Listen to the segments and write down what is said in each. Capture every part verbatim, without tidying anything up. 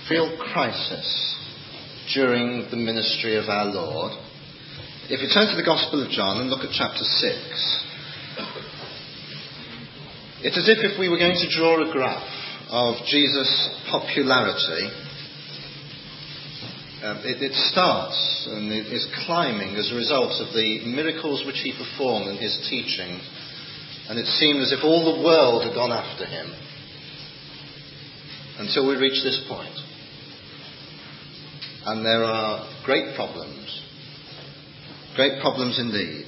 real crisis during the ministry of our Lord. If you turn to the Gospel of John and look at chapter six, it's as if if we were going to draw a graph of Jesus' popularity, um, it, it starts and it is climbing as a result of the miracles which he performed in his teaching, and it seemed as if all the world had gone after him until we reach this point. And there are great problems. Great problems indeed.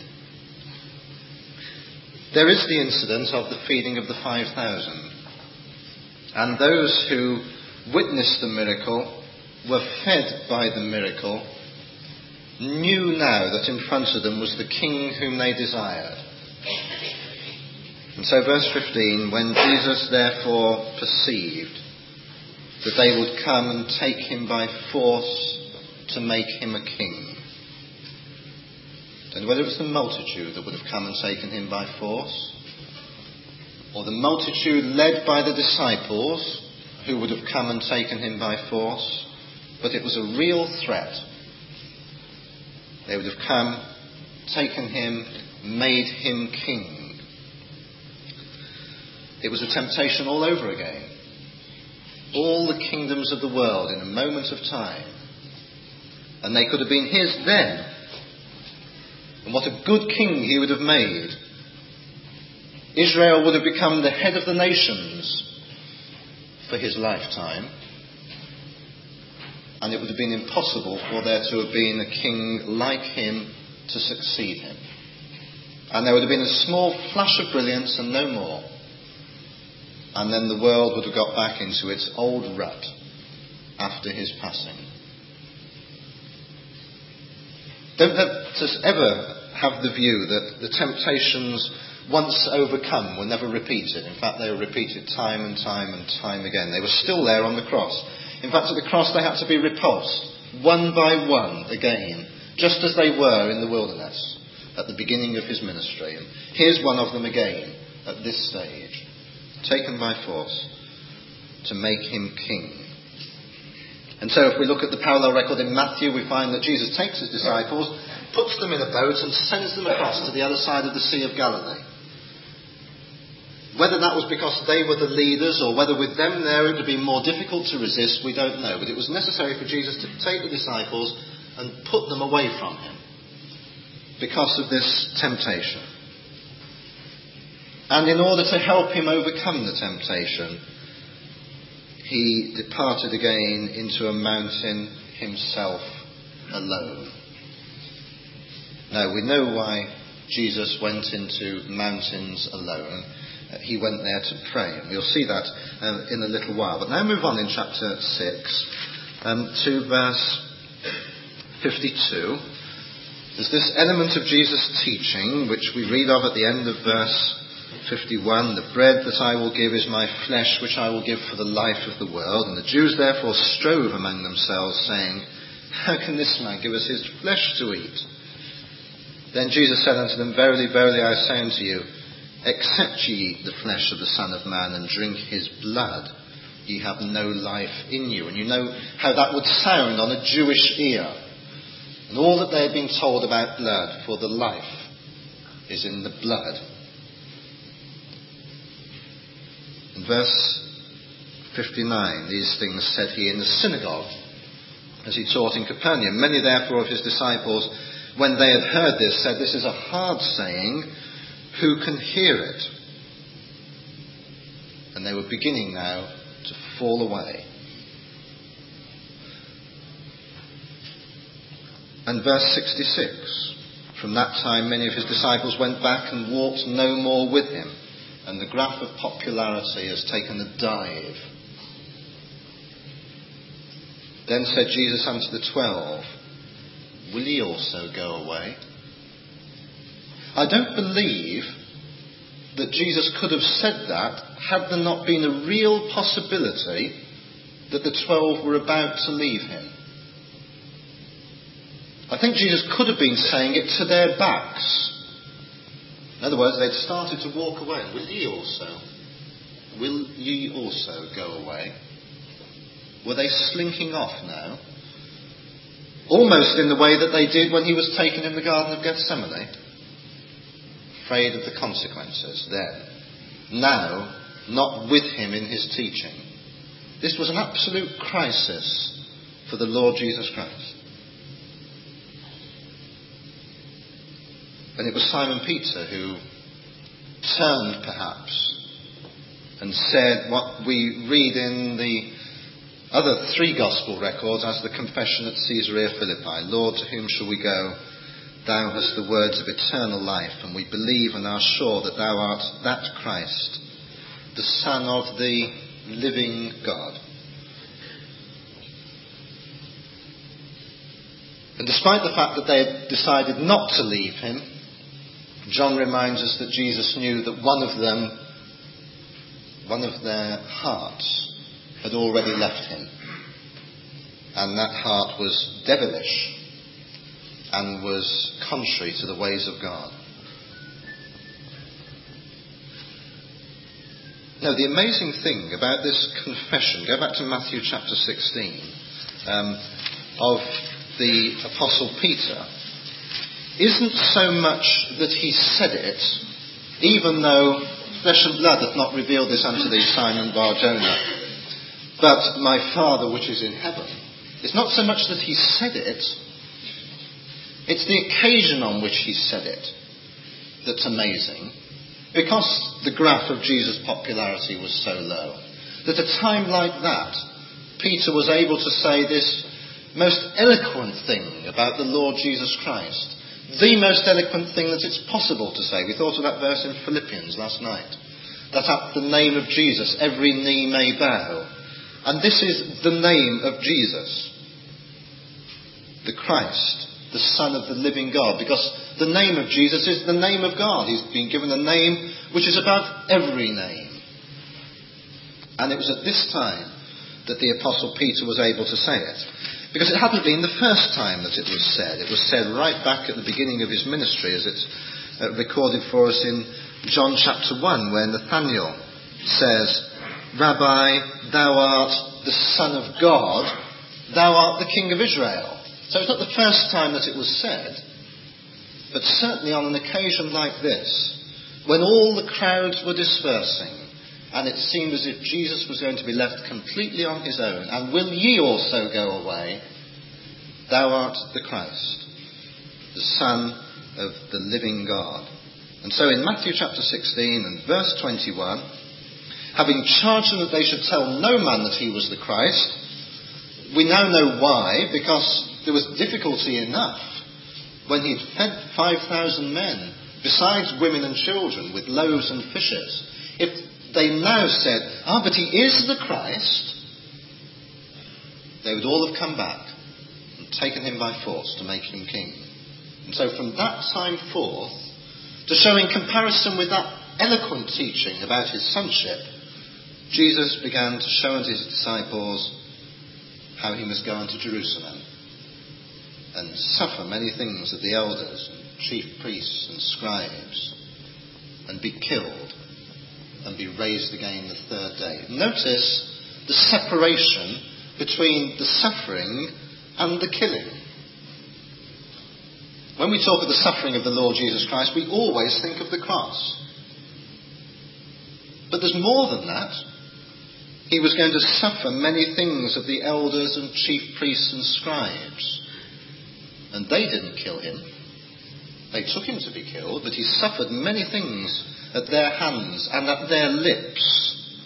There is the incident of the feeding of the five thousand. And those who witnessed the miracle, were fed by the miracle, knew now that in front of them was the king whom they desired. And so verse fifteen, when Jesus therefore perceived that they would come and take him by force to make him a king. And whether it was the multitude that would have come and taken him by force, or the multitude led by the disciples who would have come and taken him by force, but it was a real threat. They would have come, taken him, made him king. It was a temptation all over again. All the kingdoms of the world in a moment of time. And they could have been his then. And what a good king he would have made. Israel would have become the head of the nations for his lifetime. And it would have been impossible for there to have been a king like him to succeed him. And there would have been a small flash of brilliance and no more. And then the world would have got back into its old rut after his passing. Don't let us ever have the view that the temptations once overcome were never repeated. In fact, they were repeated time and time and time again. They were still there on the cross. In fact, at the cross they had to be repulsed, one by one again, just as they were in the wilderness at the beginning of his ministry. And here's one of them again at this stage, taken by force to make him king. And so if we look at the parallel record in Matthew, we find that Jesus takes his disciples, puts them in a boat and sends them across to the other side of the Sea of Galilee. Whether that was because they were the leaders or whether with them there it would be more difficult to resist, we don't know. But it was necessary for Jesus to take the disciples and put them away from him because of this temptation. And in order to help him overcome the temptation, he departed again into a mountain himself alone. Now, we know why Jesus went into mountains alone. Uh, he went there to pray, and we'll see that uh, in a little while. But now move on in chapter six um, to verse fifty-two. There's this element of Jesus' teaching, which we read of at the end of verse fifty-one. The bread that I will give is my flesh, which I will give for the life of the world. And the Jews therefore strove among themselves, saying, how can this man give us his flesh to eat? Then Jesus said unto them, verily, verily, I say unto you, except ye eat the flesh of the Son of Man and drink his blood, ye have no life in you. And you know how that would sound on a Jewish ear. And all that they had been told about blood, for the life is in the blood. In verse fifty-nine, these things said he in the synagogue, as he taught in Capernaum. Many therefore of his disciples, when they had heard this, said, this is a hard saying, who can hear it? And they were beginning now to fall away. And verse sixty-six, from that time many of his disciples went back and walked no more with him. And the graph of popularity has taken a dive. Then said Jesus unto the twelve, will ye also go away? I don't believe that Jesus could have said that had there not been a real possibility that the twelve were about to leave him. I think Jesus could have been saying it to their backs. In other words, they'd started to walk away. Will ye also? Will ye also go away? Were they slinking off now? Almost in the way that they did when he was taken in the Garden of Gethsemane. Afraid of the consequences then. Now, not with him in his teaching. This was an absolute crisis for the Lord Jesus Christ. And it was Simon Peter who turned perhaps and said what we read in the other three gospel records as the confession at Caesarea Philippi. Lord, to whom shall we go? Thou hast the words of eternal life, and we believe and are sure that thou art that Christ, the Son of the living God. And despite the fact that they had decided not to leave him, John reminds us that Jesus knew that one of them, one of their hearts, had already left him. And that heart was devilish and was contrary to the ways of God. Now, the amazing thing about this confession, go back to Matthew chapter sixteen, um, of the Apostle Peter, isn't so much that he said it, even though flesh and blood hath not revealed this unto thee, Simon Bar-Jonah, but my Father which is in heaven. It's not so much that he said it, it's the occasion on which he said it that's amazing, because the graph of Jesus' popularity was so low, that at a time like that, Peter was able to say this most eloquent thing about the Lord Jesus Christ. The most eloquent thing that it's possible to say. We thought of that verse in Philippians last night. That at the name of Jesus every knee may bow. And this is the name of Jesus. The Christ, the Son of the living God. Because the name of Jesus is the name of God. He's been given a name which is above every name. And it was at this time that the Apostle Peter was able to say it. Because it hadn't been the first time that it was said. It was said right back at the beginning of his ministry, as it's uh, recorded for us in John chapter one, where Nathanael says, Rabbi, thou art the Son of God, thou art the King of Israel. So it's not the first time that it was said, but certainly on an occasion like this, when all the crowds were dispersing, and it seemed as if Jesus was going to be left completely on his own. And will ye also go away? Thou art the Christ, the Son of the living God. And so in Matthew chapter sixteen and verse twenty-one, having charged them that they should tell no man that he was the Christ, we now know why, because there was difficulty enough when he'd fed five thousand men, besides women and children, with loaves and fishes. If they now said, ah, but he is the Christ, they would all have come back and taken him by force to make him king. And so from that time forth, to show in comparison with that eloquent teaching about his sonship, Jesus began to show unto his disciples how he must go unto Jerusalem and suffer many things of the elders and chief priests and scribes, and be killed, and be raised again the third day. Notice the separation between the suffering and the killing. When we talk of the suffering of the Lord Jesus Christ, we always think of the cross. But there's more than that. He was going to suffer many things of the elders and chief priests and scribes. And they didn't kill him. They took him to be killed, but he suffered many things at their hands and at their lips.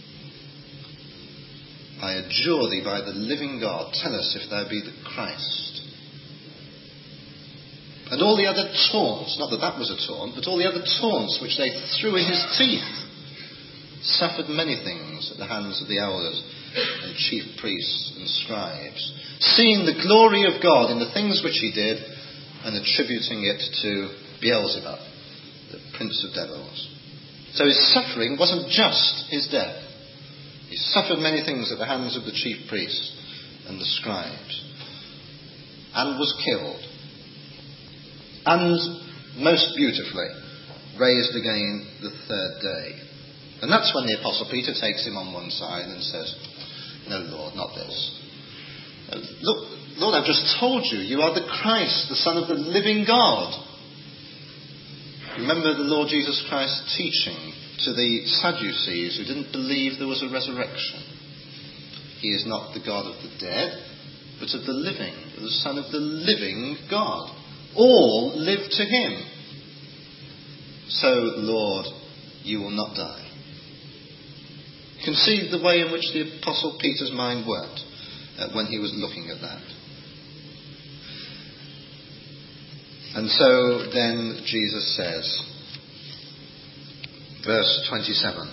I adjure thee by the living God, tell us if thou be the Christ. And all the other taunts, not that that was a taunt, but all the other taunts which they threw in his teeth, suffered many things at the hands of the elders and chief priests and scribes, seeing the glory of God in the things which he did and attributing it to Beelzebub, the prince of devils. So his suffering wasn't just his death. He suffered many things at the hands of the chief priests and the scribes, and was killed, and most beautifully raised again the third day. And that's when the Apostle Peter takes him on one side and says, No, Lord, not this. Look, Lord, I've just told you, you are the Christ, the Son of the living God. Remember the Lord Jesus Christ teaching to the Sadducees who didn't believe there was a resurrection. He is not the God of the dead, but of the living, the Son of the living God. All live to him. So, Lord, you will not die. Conceive the way in which the Apostle Peter's mind worked uh, when he was looking at that. And so then Jesus says, verse twenty-seven,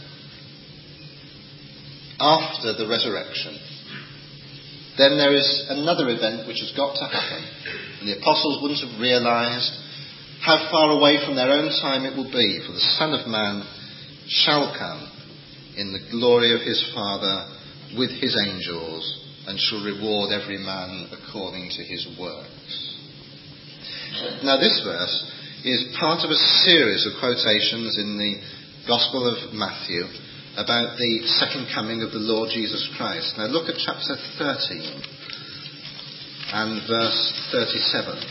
after the resurrection, then there is another event which has got to happen. And the apostles wouldn't have realised how far away from their own time it will be, for the Son of Man shall come in the glory of his Father with his angels, and shall reward every man according to his works. Now this verse is part of a series of quotations in the Gospel of Matthew about the second coming of the Lord Jesus Christ. Now look at chapter thirteen and verse thirty-seven.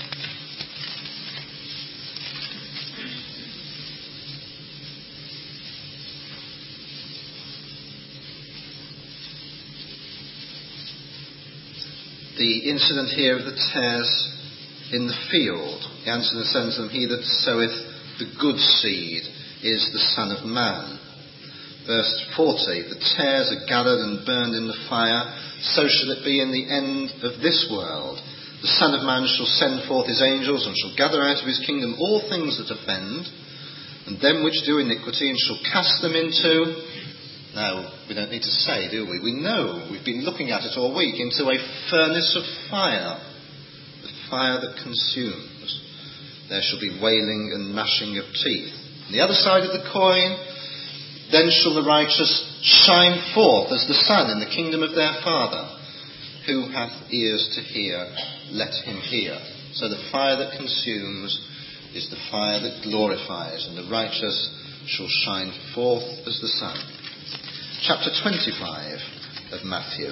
The incident here of the tares in the field. He answered and said to them, he that soweth the good seed is the Son of Man. Verse forty, the tares are gathered and burned in the fire, so shall it be in the end of this world. The Son of Man shall send forth his angels, and shall gather out of his kingdom all things that offend, and them which do iniquity, and shall cast them into... Now, we don't need to say, do we? We know, we've been looking at it all week, into a furnace of fire. Fire that consumes. There shall be wailing and gnashing of teeth. On the other side of the coin, then shall the righteous shine forth as the sun in the kingdom of their Father. Who hath ears to hear, let him hear. So the fire that consumes is the fire that glorifies, and the righteous shall shine forth as the sun. Chapter twenty-five of Matthew.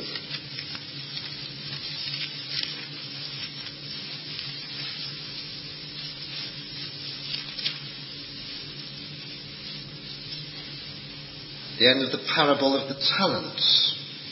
The end of the parable of the talents.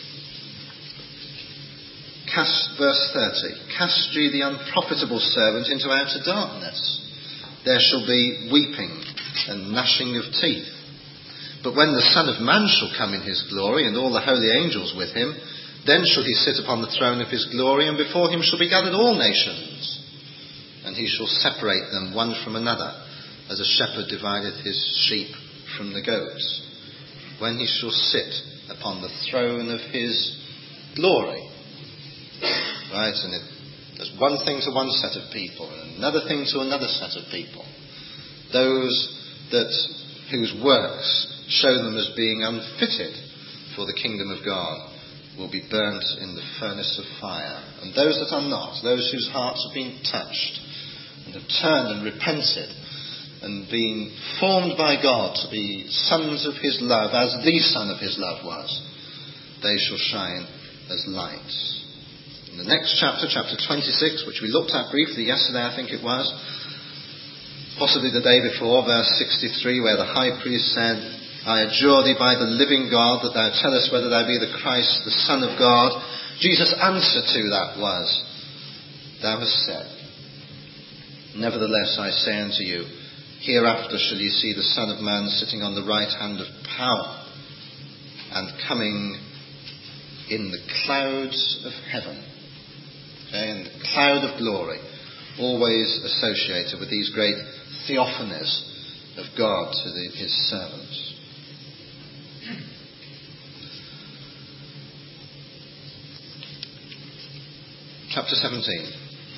Cast, verse thirty, cast ye the unprofitable servant into outer darkness. There shall be weeping and gnashing of teeth. But when the Son of Man shall come in his glory, and all the holy angels with him, then shall he sit upon the throne of his glory, and before him shall be gathered all nations. And he shall separate them one from another, as a shepherd divideth his sheep from the goats. When he shall sit upon the throne of his glory. Right, and it, there's one thing to one set of people, and another thing to another set of people. Those that whose works show them as being unfitted for the kingdom of God will be burnt in the furnace of fire. And those that are not, those whose hearts have been touched and have turned and repented and been formed by God to be sons of his love, as the Son of his love was, they shall shine as lights. In the next chapter, chapter twenty-six, which we looked at briefly yesterday, I think it was, possibly the day before, verse sixty-three, where the high priest said, I adjure thee by the living God that thou tell us whether thou be the Christ, the Son of God. Jesus' answer to that was, thou hast said, nevertheless I say unto you, hereafter shall ye see the Son of Man sitting on the right hand of power, and coming in the clouds of heaven. Okay, in the cloud of glory, always associated with these great theophanies of God to the, his servants. Chapter seventeen.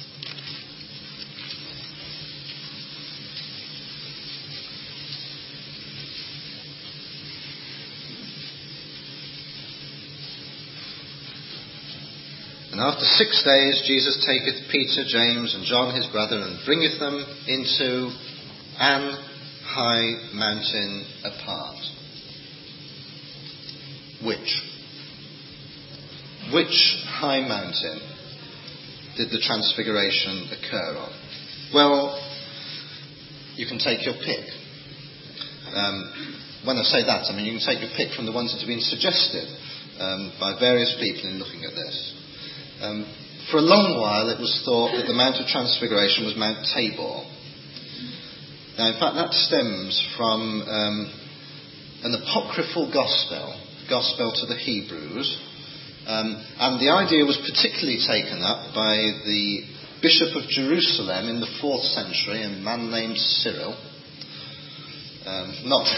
And after six days Jesus taketh Peter, James, and John his brother, and bringeth them into an high mountain apart. Which? which high mountain did the transfiguration occur on? Well, you can take your pick. Um, when I say that, I mean you can take your pick from the ones that have been suggested um, by various people in looking at this. Um, for a long while it was thought that the Mount of Transfiguration was Mount Tabor. Now, in fact, that stems from um, an apocryphal gospel, gospel to the Hebrews, um, and the idea was particularly taken up by the Bishop of Jerusalem in the fourth century, a man named Cyril. Um, not,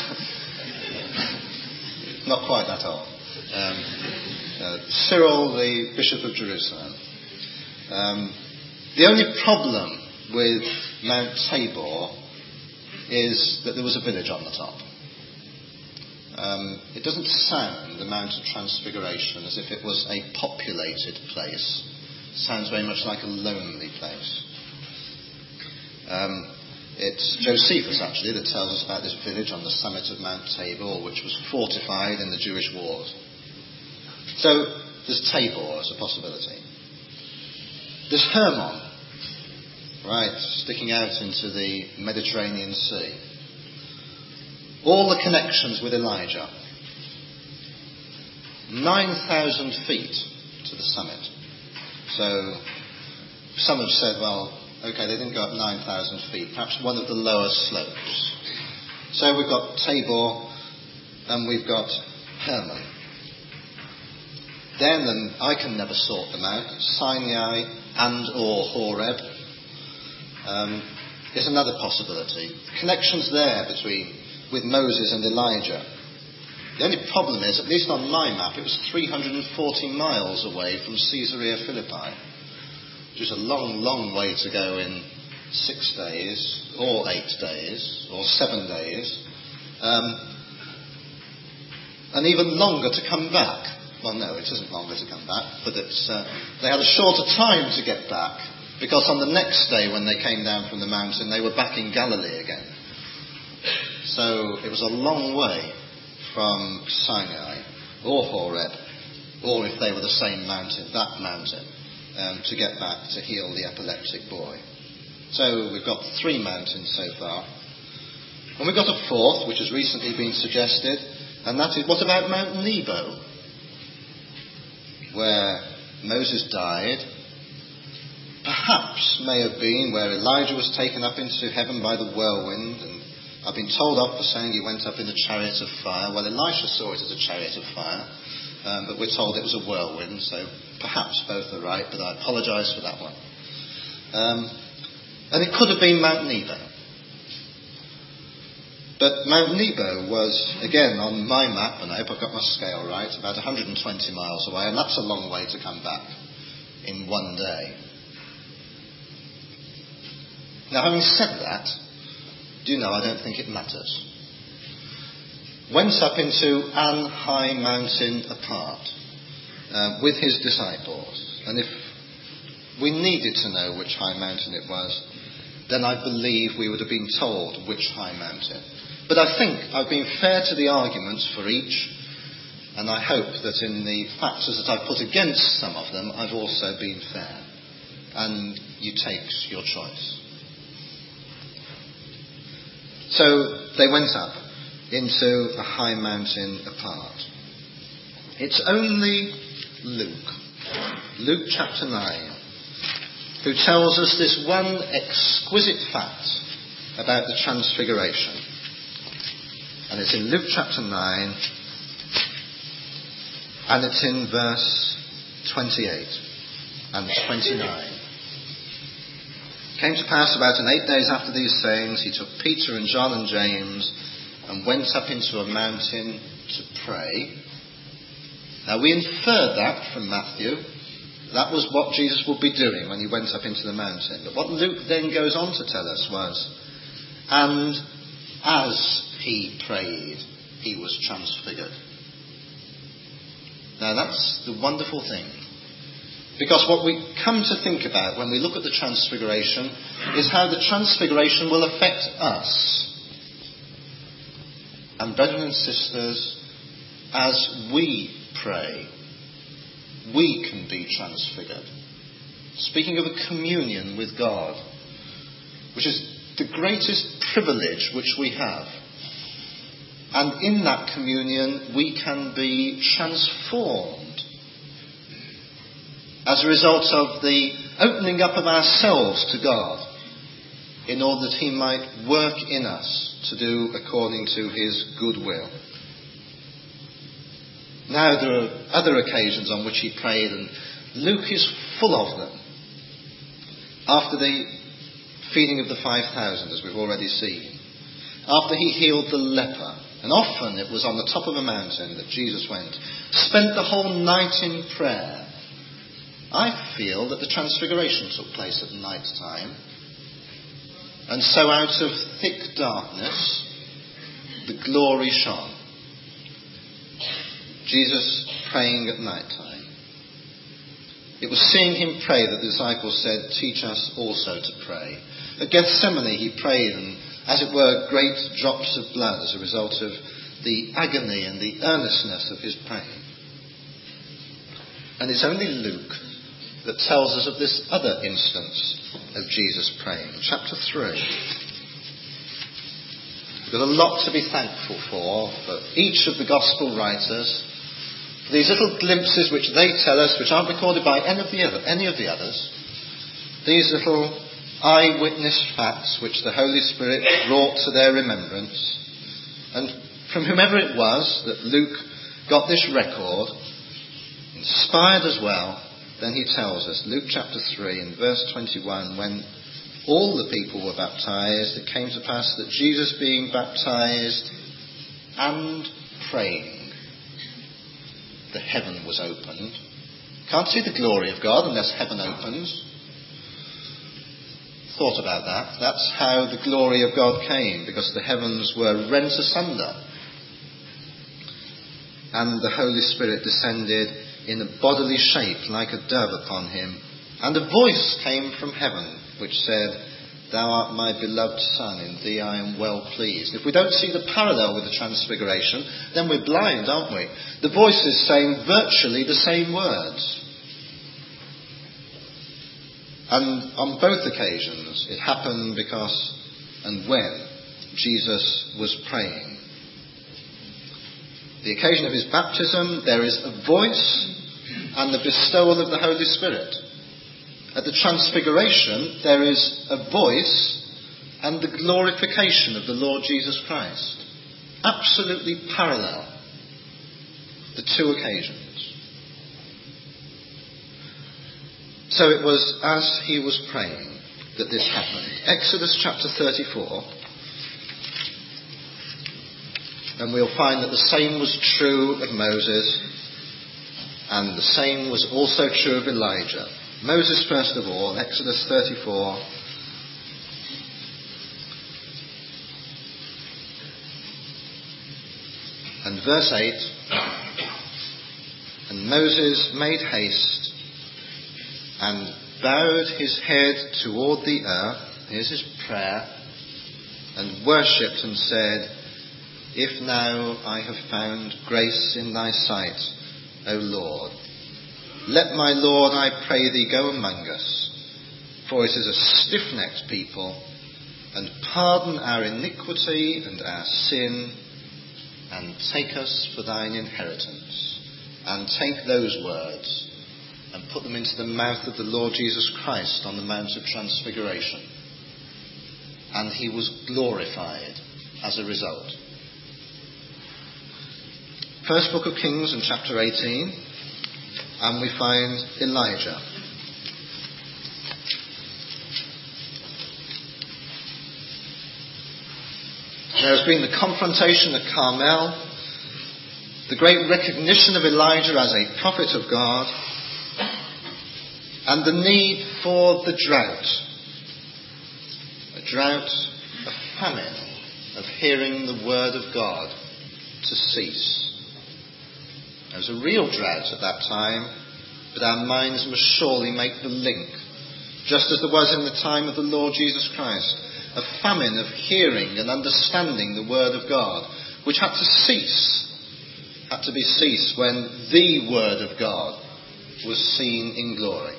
not quite that old. Um, uh, Cyril, the Bishop of Jerusalem. Um, the only problem with Mount Tabor is that there was a village on the top. Um, it doesn't sound, the Mount of Transfiguration, as if it was a populated place. It sounds very much like a lonely place. Um, it's Josephus, actually, that tells us about this village on the summit of Mount Tabor, which was fortified in the Jewish wars. So, there's Tabor as a possibility. There's Hermon, right, sticking out into the Mediterranean Sea. All the connections with Elijah. nine thousand feet to the summit. So, some have said, well, okay, they didn't go up nine thousand feet, perhaps one of the lower slopes. So we've got Tabor and we've got Hermon. Then, and I can never sort them out, Sinai and or Horeb um, is another possibility. Connections there between with Moses and Elijah. The only problem is, at least on my map, it was three hundred forty miles away from Caesarea Philippi, which is a long, long way to go in six days, or eight days, or seven days, um, and even longer to come back. Well, no, it isn't longer to come back, but it's, uh, they had a shorter time to get back, because on the next day when they came down from the mountain, they were back in Galilee again. So it was a long way from Sinai, or Horeb, or if they were the same mountain, that mountain, um, to get back to heal the epileptic boy. So we've got three mountains so far. And we've got a fourth, which has recently been suggested, and that is, what about Mount Nebo, where Moses died? Perhaps may have been where Elijah was taken up into heaven by the whirlwind, and I've been told off for saying he went up in a chariot of fire. Well, Elisha saw it as a chariot of fire, um, but we're told it was a whirlwind, so perhaps both are right, but I apologise for that one. Um, and it could have been Mount Nebo. But Mount Nebo was, again, on my map, and I hope I've got my scale right, about one hundred twenty miles away, and that's a long way to come back in one day. Now, having said that, do you know, I don't think it matters. Went up into an high mountain apart uh, with his disciples, and if we needed to know which high mountain it was, then I believe we would have been told which high mountain. But I think I've been fair to the arguments for each, and I hope that in the factors that I've put against some of them, I've also been fair. And you take your choice. So they went up into a high mountain apart. It's only Luke, Luke chapter nine, who tells us this one exquisite fact about the Transfiguration. And it's in Luke chapter nine, and it's in verse twenty-eight and twenty-nine. It came to pass about an eight days after these sayings, he took Peter and John and James and went up into a mountain to pray. Now we inferred that from Matthew. That was what Jesus would be doing when he went up into the mountain. But what Luke then goes on to tell us was, and as he prayed, he was transfigured. Now that's the wonderful thing. Because what we come to think about when we look at the Transfiguration is how the Transfiguration will affect us. And brethren and sisters, as we pray, we can be transfigured. Speaking of a communion with God, which is the greatest privilege which we have. And in that communion we can be transformed as a result of the opening up of ourselves to God in order that he might work in us to do according to his good will. Now there are other occasions on which he prayed, and Luke is full of them. After the feeding of the five thousand, as we've already seen. After he healed the leper, and often it was on the top of a mountain that Jesus went, spent the whole night in prayer. I feel that the transfiguration took place at night time. And so out of thick darkness, the glory shone. Jesus praying at night time. It was seeing him pray that the disciples said, teach us also to pray. At Gethsemane he prayed, and as it were, great drops of blood as a result of the agony and the earnestness of his praying. And it's only Luke that tells us of this other instance of Jesus praying. Chapter three. We've got a lot to be thankful for, for each of the gospel writers. These little glimpses which they tell us, which aren't recorded by any of the, other, any of the others, these little eyewitness facts which the Holy Spirit brought to their remembrance, and from whomever it was that Luke got this record, inspired as well, then he tells us, Luke chapter three and verse twenty-one, when all the people were baptized, it came to pass that Jesus being baptized and praying, the heaven was opened. Can't see the glory of God unless heaven opens. Thought about that. That's how the glory of God came, because the heavens were rent asunder. And the Holy Spirit descended in a bodily shape like a dove upon him. And a voice came from heaven which said, Thou art my beloved Son, in thee I am well pleased. If we don't see the parallel with the Transfiguration, then we're blind, aren't we? The voice is saying virtually the same words. And on both occasions, it happened because and when Jesus was praying. The occasion of his baptism, there is a voice and the bestowal of the Holy Spirit. At the Transfiguration, there is a voice and the glorification of the Lord Jesus Christ. Absolutely parallel, the two occasions. So it was as he was praying that this happened. Exodus chapter thirty-four. And we'll find that the same was true of Moses, and the same was also true of Elijah. Moses first of all, Exodus thirty-four. And verse eight. And Moses made haste and bowed his head toward the earth, here's his prayer, and worshipped and said, If now I have found grace in thy sight, O Lord, let my Lord, I pray thee, go among us, for it is a stiff-necked people, and pardon our iniquity and our sin, and take us for thine inheritance. And take those words and put them into the mouth of the Lord Jesus Christ on the Mount of Transfiguration. And he was glorified as a result. First book of Kings in chapter eighteen, and we find Elijah. There has been the confrontation at Carmel, the great recognition of Elijah as a prophet of God, and the need for the drought. A drought, a famine of hearing the word of God to cease. There was a real drought at that time, but our minds must surely make the link, just as there was in the time of the Lord Jesus Christ, a famine of hearing and understanding the word of God, which had to cease, had to be ceased when the word of God was seen in glory.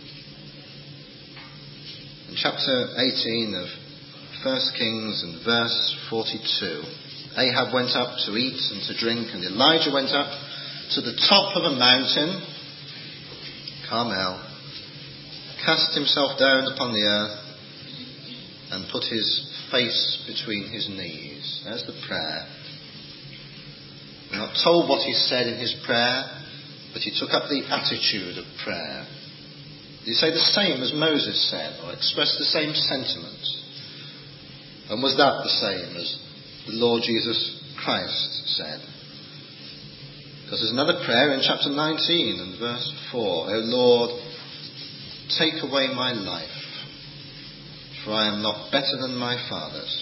In chapter eighteen of First Kings and verse forty-two, Ahab went up to eat and to drink, and Elijah went up to the top of a mountain, Carmel, cast himself down upon the earth, and put his face between his knees. There's the prayer. We're not told what he said in his prayer, but he took up the attitude of prayer. Did he say the same as Moses said, or express the same sentiments? And was that the same as the Lord Jesus Christ said? Because there's another prayer in chapter nineteen and verse four. O Lord, take away my life, for I am not better than my fathers.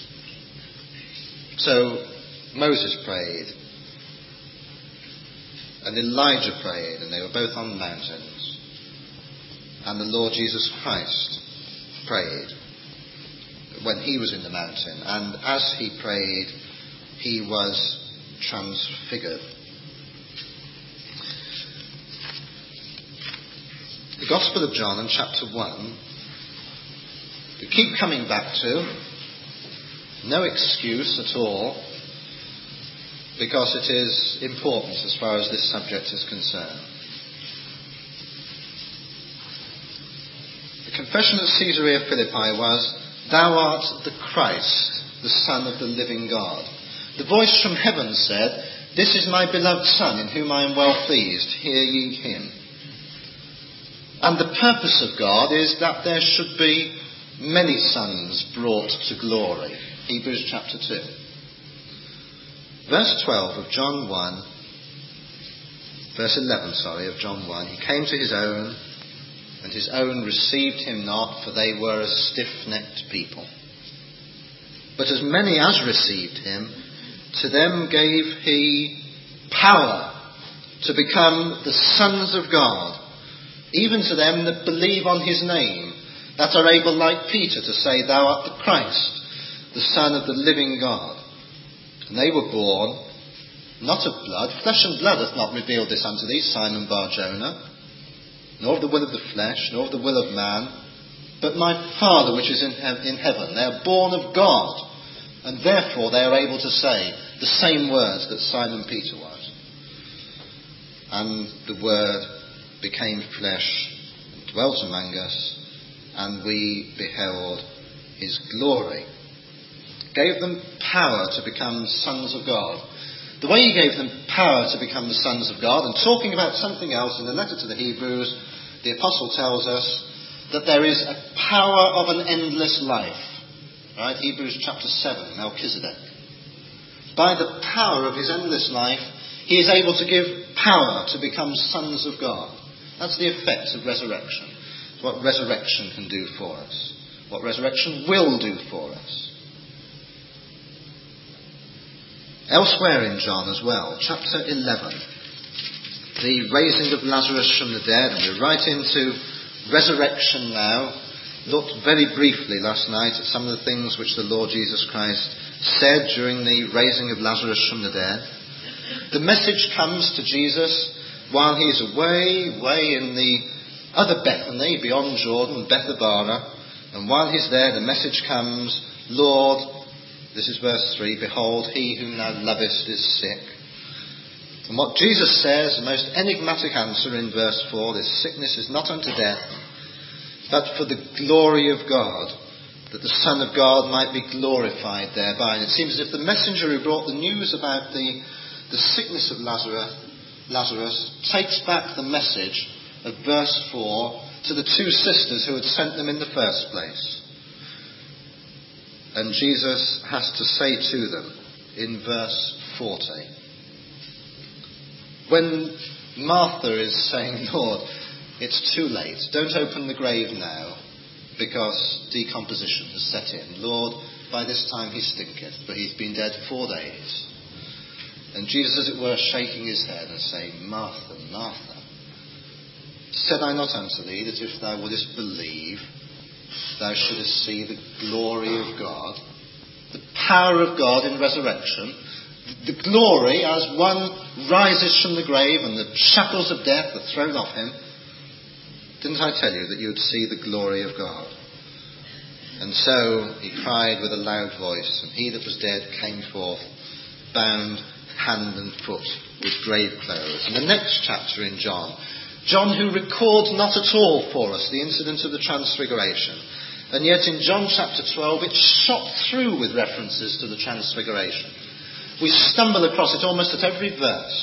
So Moses prayed, and Elijah prayed, and they were both on mountains. And the Lord Jesus Christ prayed when he was in the mountain, and as he prayed, he was transfigured. The Gospel of John in chapter one, we keep coming back to, no excuse at all, because it is important as far as this subject is concerned. The confession at Caesarea Philippi was, Thou art the Christ, the Son of the living God. The voice from heaven said, This is my beloved Son, in whom I am well pleased. Hear ye him. And the purpose of God is that there should be many sons brought to glory. Hebrews chapter two. Verse twelve of John one, verse eleven, sorry, of John one. He came to his own, and his own received him not, for they were a stiff-necked people. But as many as received him, to them gave he power to become the sons of God, even to them that believe on his name, that are able, like Peter, to say, Thou art the Christ, the Son of the living God. And they were born, not of blood. Flesh and blood hath not revealed this unto thee, Simon Bar-Jonah, nor of the will of the flesh, nor of the will of man, but my Father which is in, he- in heaven. They are born of God, and therefore they are able to say the same words that Simon Peter was. And the Word became flesh and dwelt among us, and we beheld his glory. Gave them power to become sons of God. The way he gave them power to become the sons of God, and talking about something else in the letter to the Hebrews, the apostle tells us that there is a power of an endless life. Right? Hebrews chapter seven, Melchizedek. By the power of his endless life, he is able to give power to become sons of God. That's the effect of resurrection. It's what resurrection can do for us. What resurrection will do for us. Elsewhere in John as well, chapter eleven, the raising of Lazarus from the dead, and we're right into resurrection now. Looked very briefly last night at some of the things which the Lord Jesus Christ said during the raising of Lazarus from the dead. The message comes to Jesus while he's away, way in the other Bethany, beyond Jordan, Bethabara, and while he's there, the message comes, Lord, this is verse three, Behold, he whom thou lovest is sick. And what Jesus says, the most enigmatic answer in verse four, this sickness is not unto death, but for the glory of God, that the Son of God might be glorified thereby. And it seems as if the messenger who brought the news about the, the sickness of Lazarus, Lazarus takes back the message of verse four to the two sisters who had sent them in the first place. And Jesus has to say to them in verse forty, when Martha is saying, Lord, it's too late, don't open the grave now, because decomposition has set in. Lord, by this time he stinketh, for he's been dead four days. And Jesus, as it were, shaking his head and saying, Martha, Martha, said I not unto thee that if thou wouldest believe, thou shouldest see the glory of God, the power of God in resurrection, The glory, as one rises from the grave and the shackles of death are thrown off him. Didn't I tell you that you would see the glory of God? And so he cried with a loud voice, and he that was dead came forth, bound hand and foot with grave clothes. And the next chapter in John, John who records not at all for us the incident of the Transfiguration, and yet in John chapter twelve it's shot through with references to the Transfiguration. We stumble across it almost at every verse.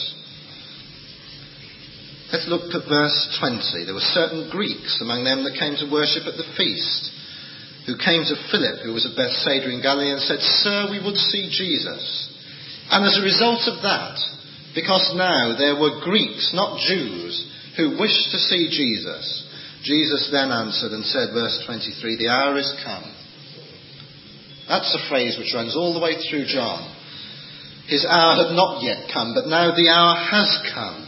Let's look at verse twenty. There were certain Greeks among them that came to worship at the feast, who came to Philip, who was of Bethsaida in Galilee, and said, Sir, we would see Jesus. And as a result of that, because now there were Greeks, not Jews, who wished to see Jesus, Jesus then answered and said, verse twenty-three, the hour is come. That's a phrase which runs all the way through John. His hour had not yet come, but now the hour has come,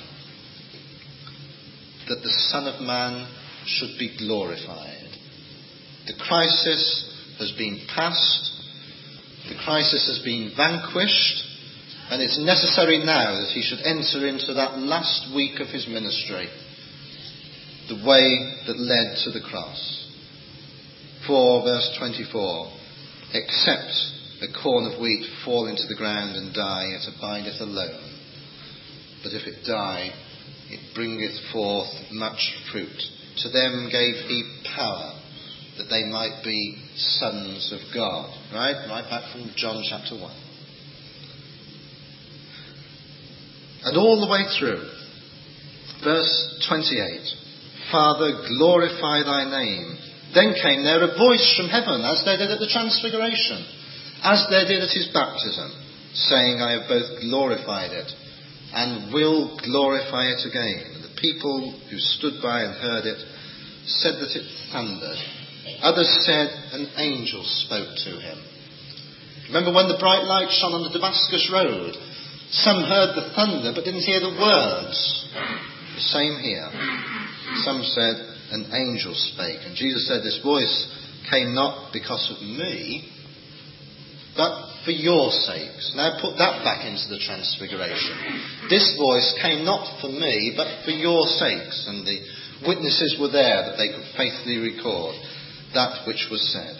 that the Son of Man should be glorified. The crisis has been passed. The crisis has been vanquished. And it's necessary now that he should enter into that last week of his ministry, the way that led to the cross. For, verse twenty-four, except a corn of wheat fall into the ground and die, it abideth alone. But if it die, it bringeth forth much fruit. To them gave he power, that they might be sons of God. Right? Right back from John chapter one. And all the way through, verse twenty-eight, Father, glorify thy name. Then came there a voice from heaven, as there did at the Transfiguration, as there did at his baptism, saying, I have both glorified it, and will glorify it again. And the people who stood by and heard it said that it thundered. Others said, an angel spoke to him. Remember when the bright light shone on the Damascus road? Some heard the thunder but didn't hear the words. The same here. Some said, an angel spake. And Jesus said, this voice came not because of me, but for your sakes. Now put that back into the Transfiguration. This voice came not for me, but for your sakes. And the witnesses were there that they could faithfully record that which was said.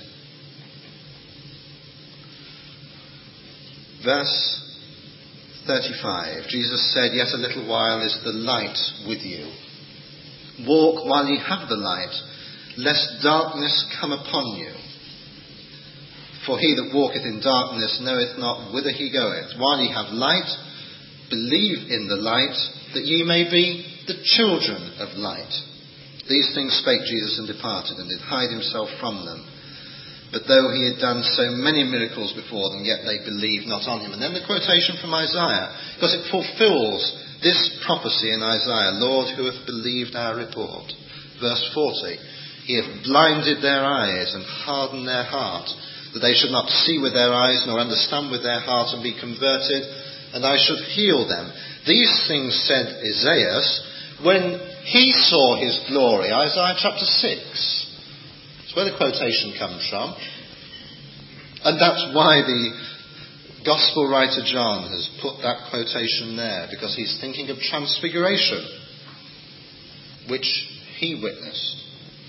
Verse thirty-five, Jesus said, yet a little while is the light with you. Walk while ye have the light, lest darkness come upon you. For he that walketh in darkness knoweth not whither he goeth. While ye have light, believe in the light, that ye may be the children of light. These things spake Jesus and departed, and did hide himself from them. But though he had done so many miracles before them, yet they believed not on him. And then the quotation from Isaiah, because it fulfills this prophecy in Isaiah, Lord, who hath believed our report. Verse forty, he hath blinded their eyes and hardened their heart, that they should not see with their eyes, nor understand with their heart, and be converted, and I should heal them. These things said Isaiah when he saw his glory, Isaiah chapter six. Where the quotation comes from. And that's why the Gospel writer John has put that quotation there, because he's thinking of Transfiguration, which he witnessed.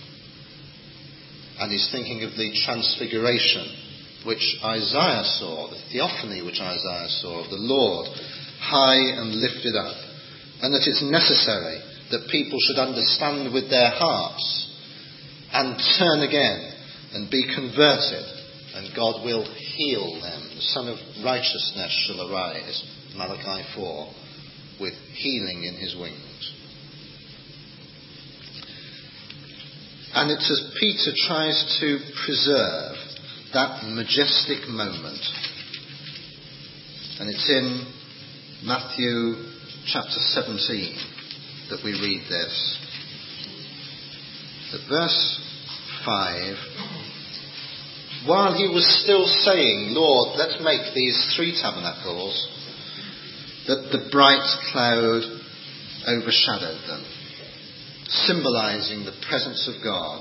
And he's thinking of the Transfiguration which Isaiah saw, the theophany which Isaiah saw of the Lord high and lifted up, and that it's necessary that people should understand with their hearts and turn again and be converted, and God will heal them. The Son of Righteousness shall arise, Malachi four, with healing in his wings. And it's as Peter tries to preserve that majestic moment. And it's in Matthew chapter seventeen that we read this. At verse five, while he was still saying, Lord, let's make these three tabernacles, that the bright cloud overshadowed them, symbolizing the presence of God.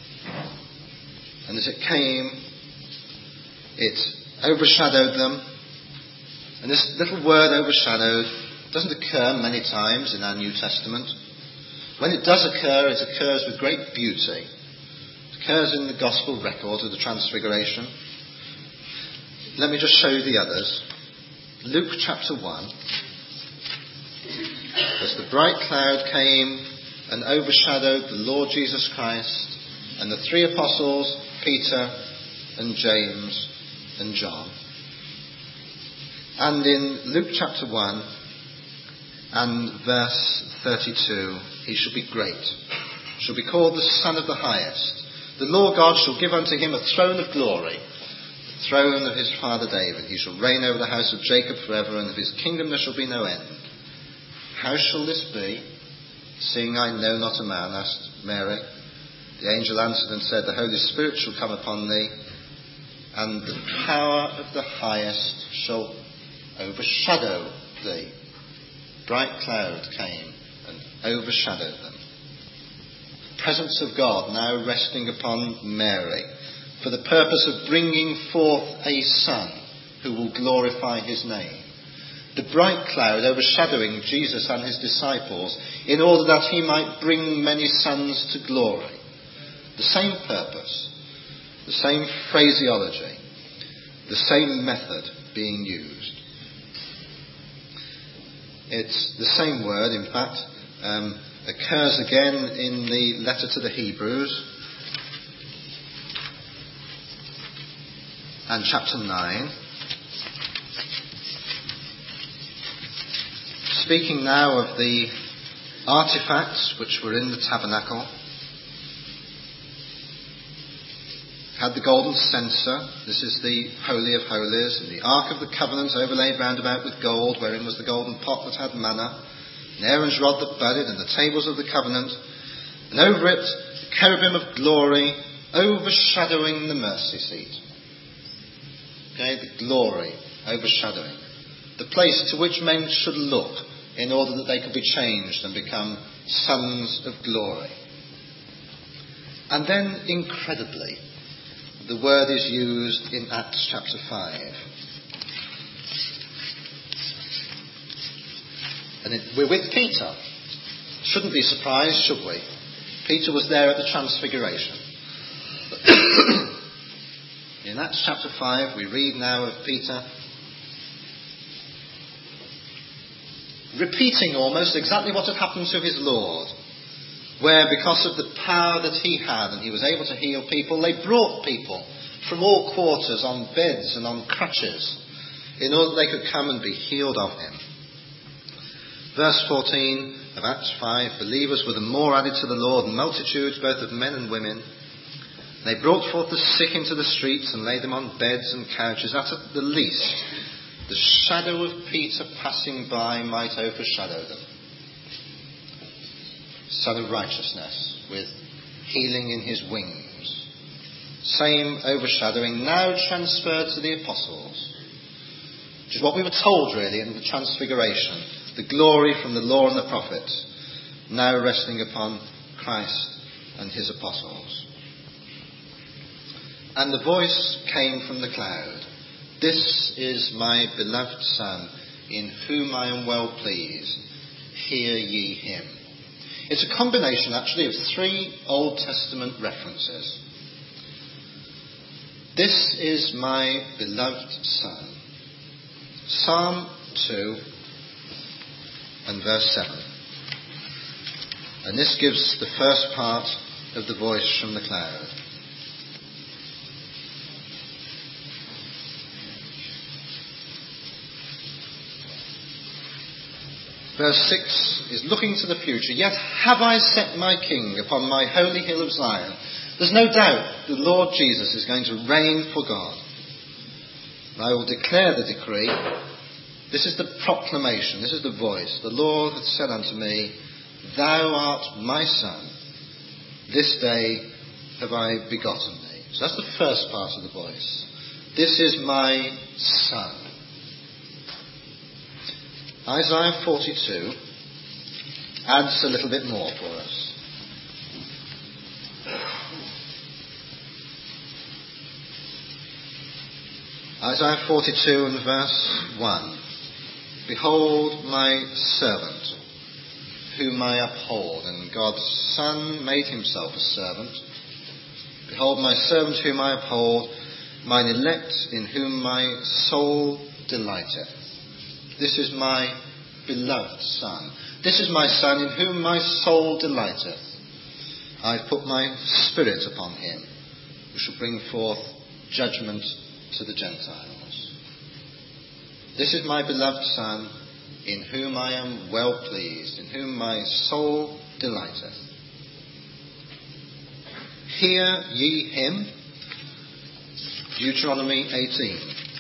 And as it came, it overshadowed them, And this little word overshadowed doesn't occur many times in our New Testament. When it does occur, it occurs with great beauty. It occurs in the Gospel record of the Transfiguration. Let me just show you the others. Luke chapter one. As the bright cloud came and overshadowed the Lord Jesus Christ and the three apostles, Peter and James and John. And in Luke chapter one and verse thirty-two, he shall be great, shall be called the Son of the Highest. The Lord God shall give unto him a throne of glory, the throne of his father David. He shall reign over the house of Jacob forever, and of his kingdom there shall be no end. How shall this be, seeing I know not a man? Asked Mary. The angel answered and said, the Holy Spirit shall come upon thee, and the power of the Highest shall overshadow thee. Bright cloud came and overshadowed them. The presence of God now resting upon Mary for the purpose of bringing forth a son who will glorify his name. The bright cloud overshadowing Jesus and his disciples in order that he might bring many sons to glory. The same purpose, the same phraseology, the same method being used. It's the same word, in fact, um, occurs again in the letter to the Hebrews and chapter nine. Speaking now of the artifacts which were in the tabernacle, had the golden censer, this is the Holy of Holies, and the Ark of the Covenant overlaid round about with gold, wherein was the golden pot that had manna, and Aaron's rod that budded, and the tables of the covenant, and over it the cherubim of glory overshadowing the mercy seat. Okay, the glory overshadowing. The place to which men should look in order that they could be changed and become sons of glory. And then, incredibly, the word is used in Acts chapter five. And it, we're with Peter. Shouldn't be surprised, should we? Peter was there at the Transfiguration. In Acts chapter five, we read now of Peter repeating almost exactly what had happened to his Lord, where because of the power that he had and he was able to heal people, they brought people from all quarters on beds and on crutches in order that they could come and be healed of him. Verse fourteen of Acts five, believers were the more added to the Lord, multitudes both of men and women. They brought forth the sick into the streets and laid them on beds and couches, that at the least the shadow of Peter passing by might overshadow them. Son of righteousness, with healing in his wings. Same overshadowing, now transferred to the apostles. Which is what we were told really in the Transfiguration. The glory from the law and the prophets, now resting upon Christ and his apostles. And the voice came from the cloud. This is my beloved Son, in whom I am well pleased. Hear ye him. It's a combination actually of three Old Testament references. This is my beloved Son. Psalm two and verse seven. And this gives the first part of the voice from the cloud. Verse six is looking to the future. Yet have I set my King upon my holy hill of Zion. There's no doubt the Lord Jesus is going to reign for God. And I will declare the decree. This is the proclamation. This is the voice. The Lord hath said unto me, Thou art my Son. This day have I begotten thee. So that's the first part of the voice. This is my Son. Isaiah forty-two adds a little bit more for us. Isaiah forty-two and verse one. Behold my servant, whom I uphold. And God's Son made himself a servant. Behold my servant whom I uphold, mine elect in whom my soul delighteth. This is my beloved Son. This is my Son in whom my soul delighteth. I have put my Spirit upon him, who shall bring forth judgment to the Gentiles. This is my beloved Son, in whom I am well pleased, in whom my soul delighteth. Hear ye him. Deuteronomy eighteen.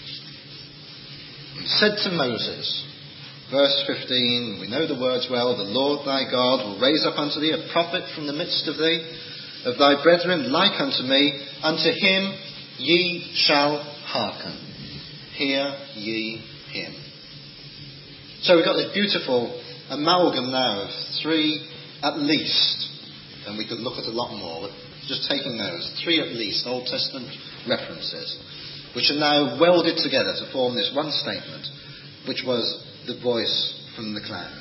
And said to Moses, verse fifteen, we know the words well, the Lord thy God will raise up unto thee a prophet from the midst of thee, of thy brethren like unto me, unto him ye shall hearken. Hear ye him. So we've got this beautiful amalgam now of three at least, and we could look at a lot more, but just taking those, three at least Old Testament references, which are now welded together to form this one statement, which was the voice from the cloud.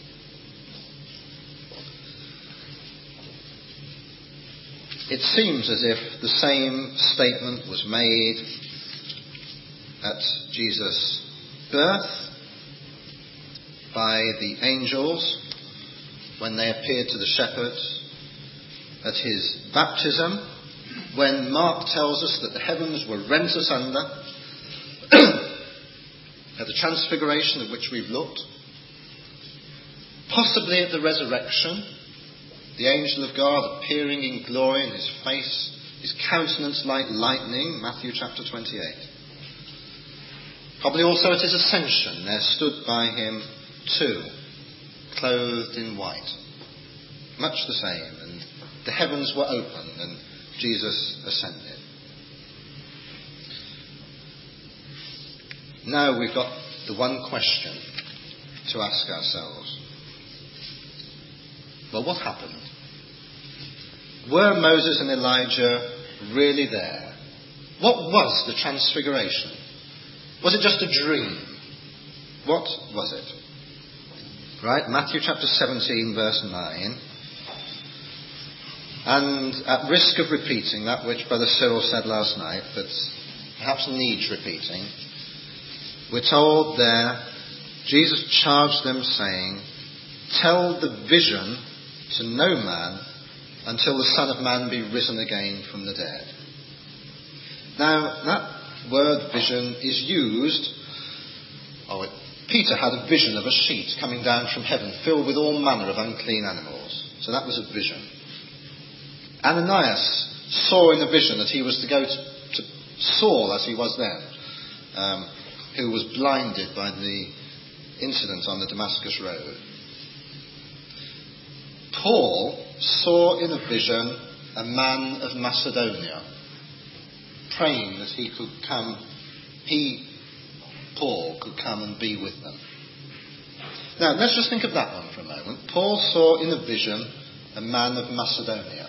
It seems as if the same statement was made at Jesus' birth by the angels when they appeared to the shepherds, at his baptism, when Mark tells us that the heavens were rent asunder, at the transfiguration of which we've looked, possibly at the resurrection, the angel of God appearing in glory in his face, his countenance like lightning, Matthew chapter twenty-eight. Probably also at his ascension, there stood by him two, clothed in white. Much the same, and the heavens were opened and Jesus ascended. Now we've got the one question to ask ourselves. Well, what happened? Were Moses and Elijah really there? What was the transfiguration? Was it just a dream? What was it? Right, Matthew chapter seventeen, verse nine. And at risk of repeating that which Brother Cyril said last night, but perhaps needs repeating, we're told there, Jesus charged them saying, tell the vision to no man until the Son of Man be risen again from the dead. Now, that word vision is used, oh, Peter had a vision of a sheet coming down from heaven filled with all manner of unclean animals. So that was a vision. Ananias saw in a vision that he was to go to, to Saul as he was then, um, who was blinded by the incident on the Damascus road. Paul saw in a vision a man of Macedonia praying that he could come, he, Paul, could come and be with them. Now, let's just think of that one for a moment. Paul saw in a vision a man of Macedonia.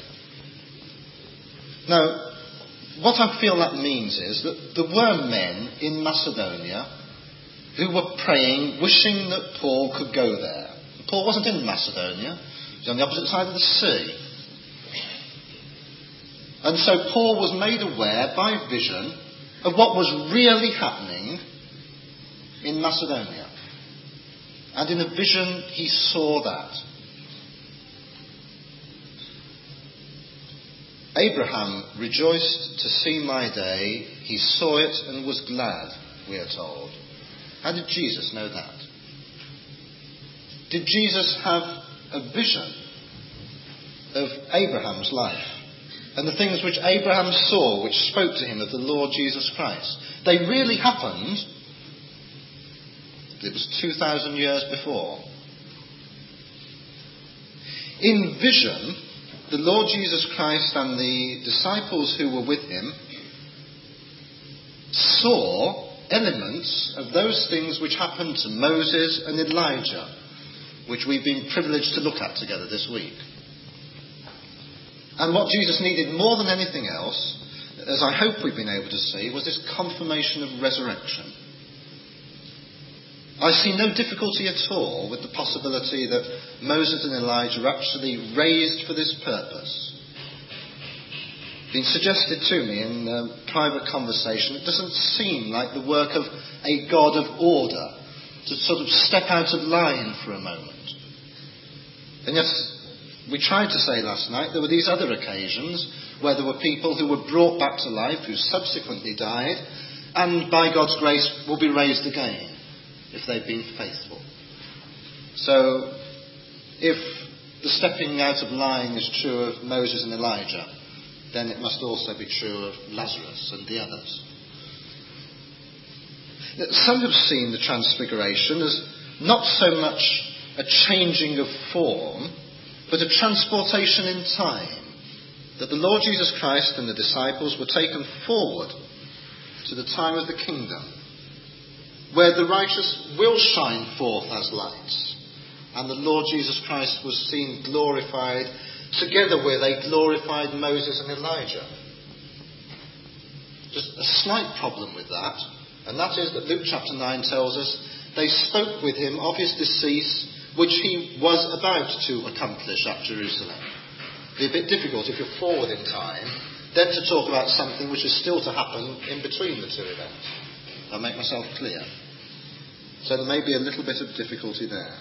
Now, what I feel that means is that there were men in Macedonia who were praying, wishing that Paul could go there. Paul wasn't in Macedonia. He was on the opposite side of the sea. And so Paul was made aware by vision of what was really happening in Macedonia. And in a vision he saw that. Abraham rejoiced to see my day. He saw it and was glad, we are told. How did Jesus know that? Did Jesus have a vision of Abraham's life and the things which Abraham saw, which spoke to him of the Lord Jesus Christ? They really happened. It was two thousand years before. In vision, the Lord Jesus Christ and the disciples who were with him saw elements of those things which happened to Moses and Elijah, which we've been privileged to look at together this week. And what Jesus needed more than anything else, as I hope we've been able to see, was this confirmation of resurrection. I see no difficulty at all with the possibility that Moses and Elijah are actually raised for this purpose. It's been suggested to me in um, private conversation, it doesn't seem like the work of a God of order to sort of step out of line for a moment. And yes, we tried to say last night there were these other occasions where there were people who were brought back to life, who subsequently died, and by God's grace will be raised again if they've been faithful. So, if the stepping out of line is true of Moses and Elijah, then it must also be true of Lazarus and the others. Some have seen the transfiguration as not so much a changing of form, but a transportation in time, that the Lord Jesus Christ and the disciples were taken forward to the time of the kingdom, where the righteous will shine forth as lights, and the Lord Jesus Christ was seen glorified together with a glorified Moses and Elijah. Just a slight problem with that, and that is that Luke chapter nine tells us they spoke with him of his decease, which he was about to accomplish at Jerusalem. It'd be a bit difficult if you're forward in time, then to talk about something which is still to happen in between the two events. I'll make myself clear. So there may be a little bit of difficulty there.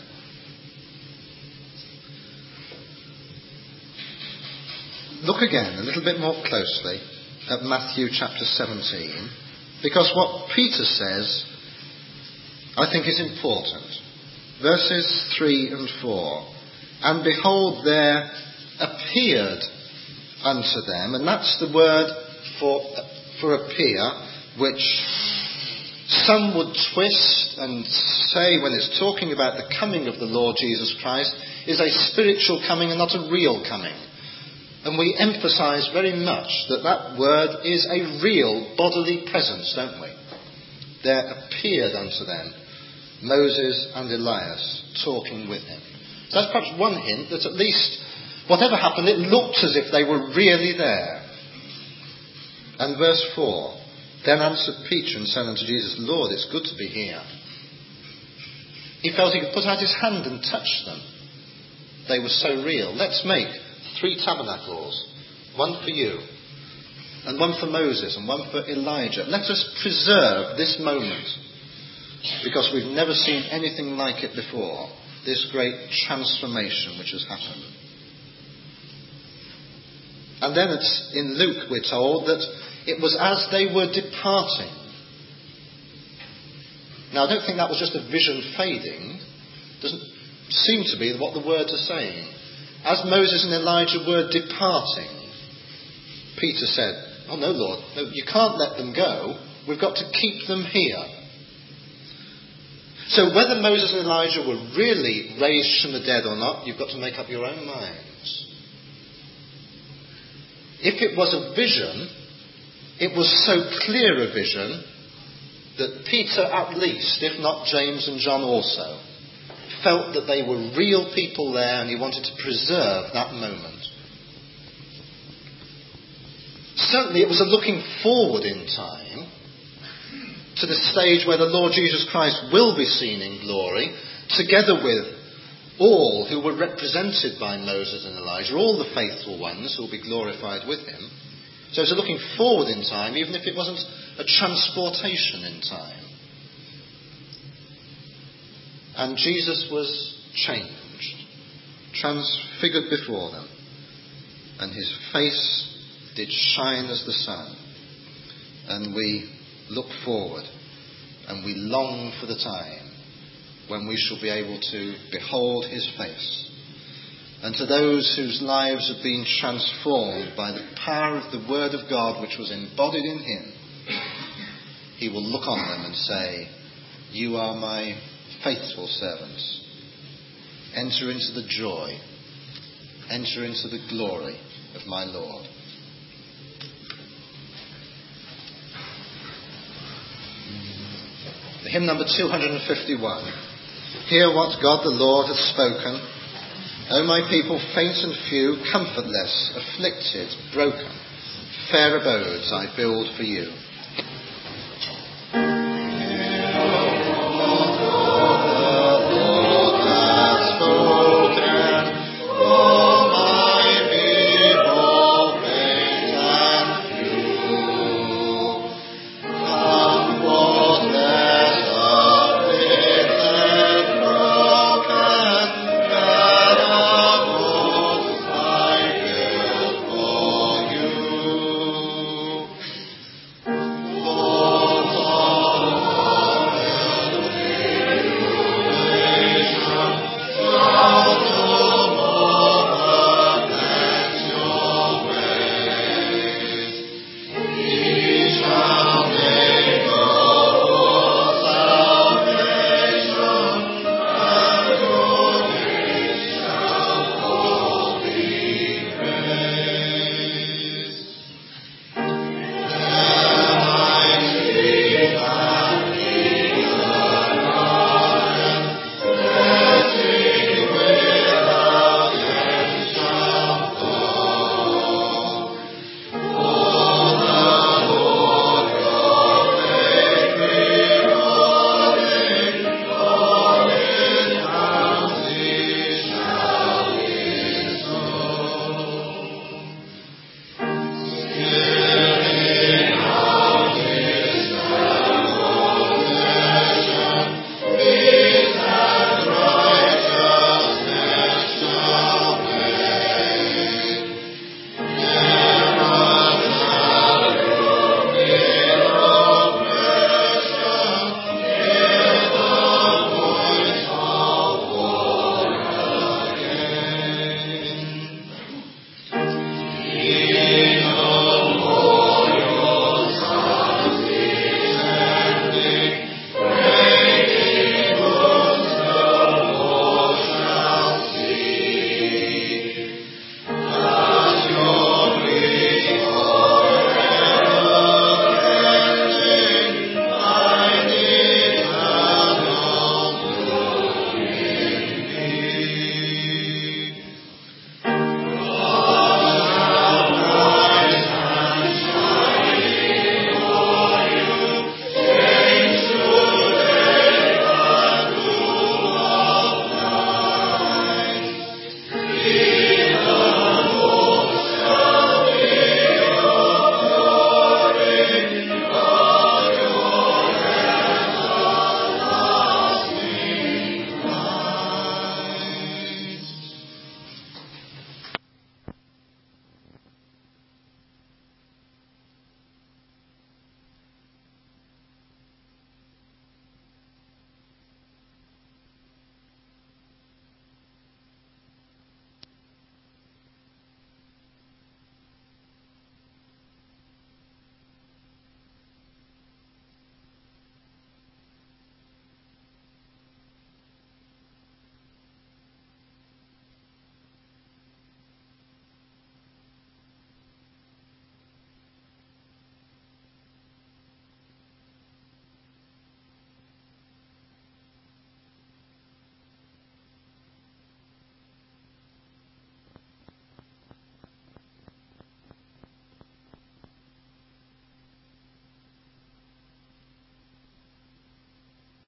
Look again a little bit more closely at Matthew chapter seventeen, because what Peter says, I think, is important. Verses three and four. And behold, there appeared unto them, and that's the word for, for appear, which some would twist and say when it's talking about the coming of the Lord Jesus Christ is a spiritual coming and not a real coming. And we emphasise very much that that word is a real bodily presence, don't we? There appeared unto them Moses and Elias talking with him. So that's perhaps one hint that at least whatever happened, it looked as if they were really there. And verse four, then answered Peter and said unto Jesus, Lord, it's good to be here. He felt he could put out his hand and touch them. They were so real. Let's make three tabernacles, one for you, and one for Moses, and one for Elijah. Let us preserve this moment, because we've never seen anything like it before, this great transformation which has happened. And then it's, in Luke we're told that it was as they were departing. Now I don't think that was just a vision fading. It doesn't seem to be what the words are saying. As Moses and Elijah were departing, Peter said, oh no, Lord, no, you can't let them go. We've got to keep them here. So whether Moses and Elijah were really raised from the dead or not, you've got to make up your own minds. If it was a vision, it was so clear a vision that Peter at least, if not James and John also, felt that they were real people there and he wanted to preserve that moment. Certainly it was a looking forward in time to the stage where the Lord Jesus Christ will be seen in glory, together with all who were represented by Moses and Elijah, all the faithful ones who will be glorified with him. So it's a looking forward in time, even if it wasn't a transportation in time. And Jesus was changed, transfigured before them, and his face did shine as the sun. And we look forward, and we long for the time when we shall be able to behold his face. And to those whose lives have been transformed by the power of the Word of God which was embodied in him, he will look on them and say, you are my faithful servants. Enter into the joy, enter into the glory of my Lord. The hymn number two hundred fifty-one. Hear what God the Lord hath spoken. O my people, faint and few, comfortless, afflicted, broken, fair abodes I build for you.